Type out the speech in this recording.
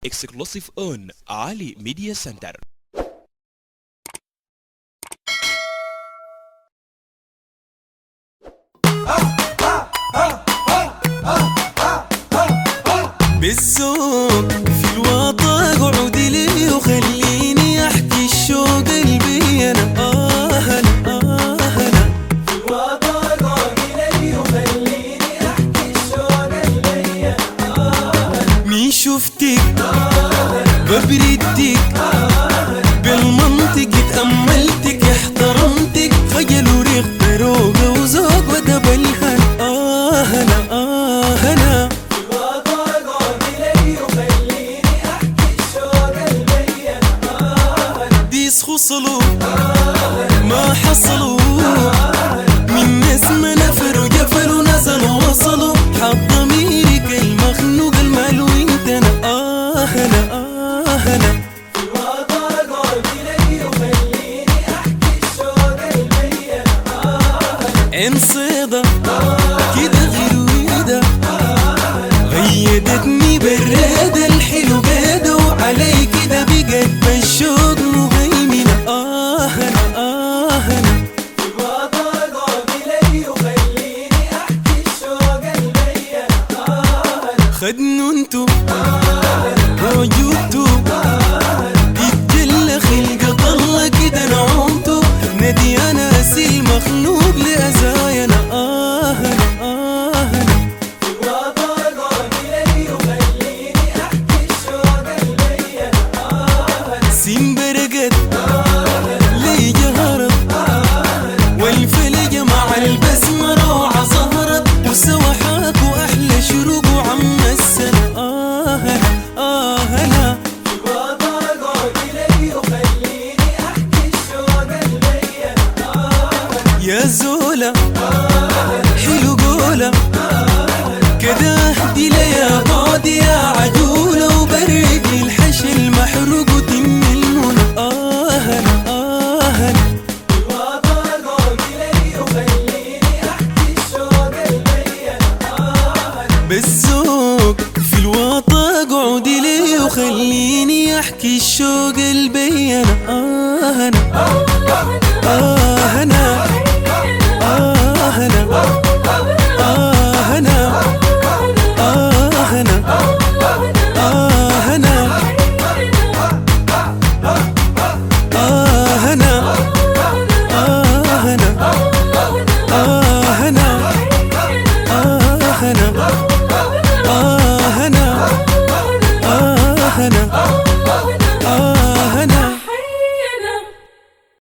exclusive on Ali Media Center. بالذوق في الوطا اقعد لي وخليني احكي الشوق قلبي انا في الوطا اقعد لي وخليني احكي الشوق قلبي انا مين شفتك ببردك بالمنطق تأملتك احترمتك خجل وريق بروقة وذوق ودب الهنا هنا في الوطا اقعد لي وخليني احكي الشوق قلبي انا ديس خصلوا ما حصلوا من اسم نفر وجفل ونزلوا وصلوا حط ضميرك المخنوق المال وانت انا هنا في الوطا اقعد لي وخليني احكي الشوق قلبي انا عين صيدا كده غير ويدا غيدتني بالرادة الحلو بيدا وعلي كده بقت بالشوق مهيمنة هنا في الوطا اقعد لي وخليني احكي الشوق قلبي انا خدنوا انتو وجودتو تتجلى خلقة الله كده نعومتو نادي انا اسيل مخلوق لأزاينا هنا في الوطا اقعد لي وخليني احكي الشوق قلبي انا سين برقت لي جهرت والفلق مع البسمة روعة ظهرت وسوا حاكوا أحلى شروق وعم السنة هنا في الوطا اقعد لي وخليني احكي الشوق قلبي انا يا زولة حلو قولة كده اهدي ليا بعد يا عجولة وبرد الحشي المحروق وتم المنى هنا في الوطا اقعد لي وخليني احكي الشوق قلبي انا بالذوق في الوطا اقعد لي وخليني احكي الشوق قلبي انا هنا هنا هنا هنا هنا هنا هنا هنا هنا